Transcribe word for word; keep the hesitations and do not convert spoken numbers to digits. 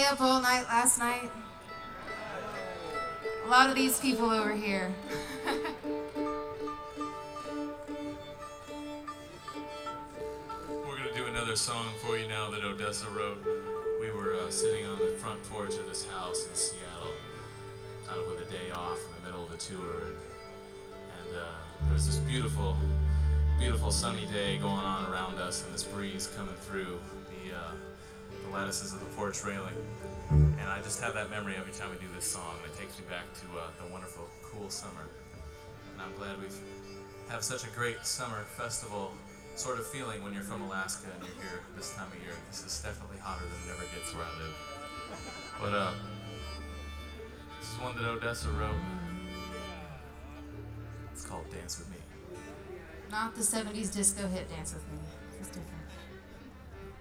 up all night last night? A lot of these people over here. We're going to do another song for you now that Odessa wrote. We were uh, sitting on the front porch of this house in Seattle, kind of with a day off in the middle of a tour. And uh, there was this beautiful, beautiful sunny day going on around us and this breeze coming through the, uh, the lattices of the porch railing. And I just have that memory every time we do this song. It takes me back to uh, the wonderful, cool summer. And I'm glad we have such a great summer festival sort of feeling when you're from Alaska and you're here this time of year. This is definitely hotter than it ever gets where I live. But uh, this is one that Odessa wrote. It's called Dance With Me. Not the seventies disco hit Dance With Me. It's different.